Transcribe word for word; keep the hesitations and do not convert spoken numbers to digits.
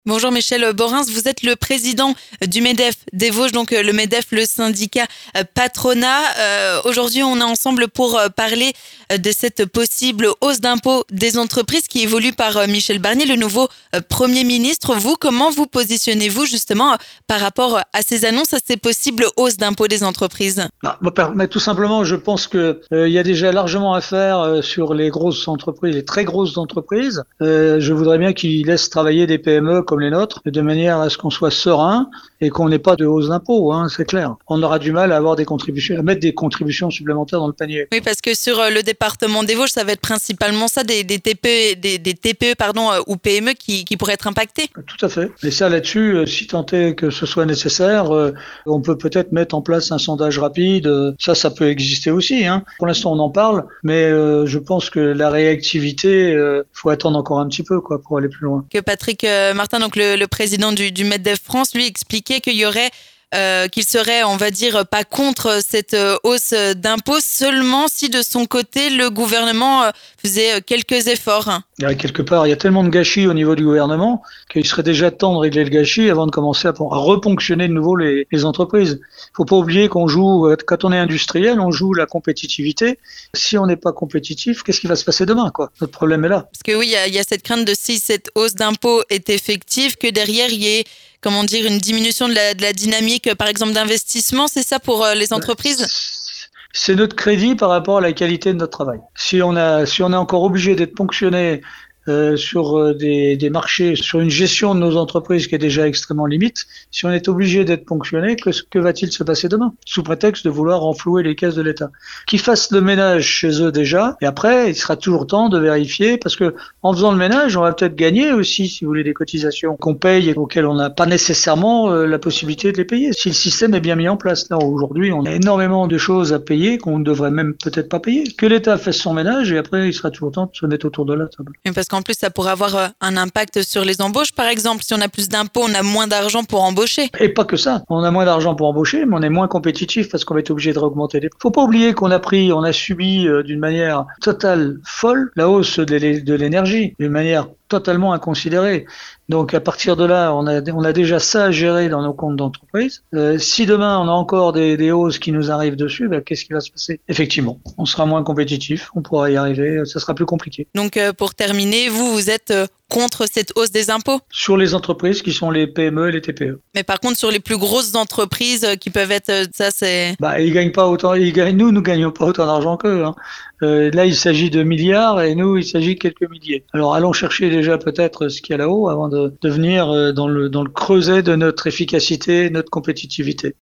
Bonjour Michel Borins, vous êtes le président du MEDEF des Vosges, donc le MEDEF, le syndicat patronat. Euh, aujourd'hui, on est ensemble pour parler de cette possible hausse d'impôts des entreprises qui évolue par Michel Barnier, le nouveau Premier ministre. Vous, comment vous positionnez-vous justement par rapport à ces annonces, à ces possibles hausses d'impôts des entreprises? Ah, mais tout simplement, je pense que euh, il y a déjà largement à faire euh, sur les grosses entreprises, les très grosses entreprises. Euh, je voudrais bien qu'ils laissent travailler des P M E comme les nôtres, de manière à ce qu'on soit serein et qu'on n'ait pas de hausse d'impôts, hein, c'est clair. On aura du mal à avoir des contributions, à mettre des contributions supplémentaires dans le panier. Oui, parce que sur le département des Vosges, ça va être principalement ça, des, des T P E, des, des T P E pardon, ou P M E qui, qui pourraient être impactés. Tout à fait. Et ça, là-dessus, si tant est que ce soit nécessaire, on peut peut-être mettre en place un sondage rapide. Ça, ça peut exister aussi, hein. Pour l'instant, on en parle, mais euh, je pense que la réactivité, euh, faut attendre encore un petit peu, quoi, pour aller plus loin. Que Patrick Martin, donc le, le président du, du MEDEF France, lui expliquait qu'il y aurait Euh, qu'il serait, on va dire, pas contre cette hausse d'impôts seulement si de son côté le gouvernement faisait quelques efforts. Il quelque part, il y a tellement de gâchis au niveau du gouvernement qu'il serait déjà temps de régler le gâchis avant de commencer à, à reponctionner de nouveau les, les entreprises. Il faut pas oublier qu'on joue, quand on est industriel, on joue la compétitivité. Si on n'est pas compétitif, qu'est-ce qui va se passer demain, quoi? Notre problème est là. Parce que oui, il y a, il y a cette crainte de si cette hausse d'impôts est effective, que derrière il y ait, comment dire, une diminution de la, de la dynamique, par exemple, d'investissement, c'est ça pour les entreprises? C'est notre crédit par rapport à la qualité de notre travail. Si on a, si on est encore obligé d'être ponctionné euh, sur des, des marchés, sur une gestion de nos entreprises qui est déjà extrêmement limite, si on est obligé d'être ponctionné, que, que va-t-il se passer demain? Sous prétexte de vouloir renflouer les caisses de l'État. Qu'ils fassent le ménage chez eux déjà, et après, il sera toujours temps de vérifier, parce que en faisant le ménage, on va peut-être gagner aussi, si vous voulez, des cotisations qu'on paye et auxquelles on n'a pas nécessairement euh, la possibilité de les payer. Si le système est bien mis en place. Là, aujourd'hui, on a énormément de choses à payer qu'on ne devrait même peut-être pas payer. Que l'État fasse son ménage, et après, il sera toujours temps de se mettre autour de la table. Et parce qu'en plus, ça pourrait avoir un impact sur les embauches, par exemple. Si on a plus d'impôts, on a moins d'argent pour embaucher. Et pas que ça. On a moins d'argent pour embaucher, mais on est moins compétitif parce qu'on va être obligé de réaugmenter les prix. Faut pas oublier qu'on a pris, on a subi euh, d'une manière totale folle la hausse de l'énergie, d'une manière totalement inconsidérée. Donc à partir de là, on a, on a déjà ça à gérer dans nos comptes d'entreprise. Euh, si demain on a encore des, des hausses qui nous arrivent dessus, ben, qu'est-ce qui va se passer? Effectivement, on sera moins compétitif, on pourra y arriver, ça sera plus compliqué. Donc euh, pour terminer, vous, vous êtes euh, contre cette hausse des impôts? Sur les entreprises qui sont les P M E et les T P E. Mais par contre, sur les plus grosses entreprises qui peuvent être, ça c'est... Bah, ils gagnent pas autant, ils gagnent, nous, nous gagnons pas autant d'argent qu'eux, hein. Euh, là, il s'agit de milliards et nous, il s'agit de quelques milliers. Alors, allons chercher déjà peut-être ce qu'il y a là-haut avant de, de venir dans le, dans le creuset de notre efficacité, notre compétitivité.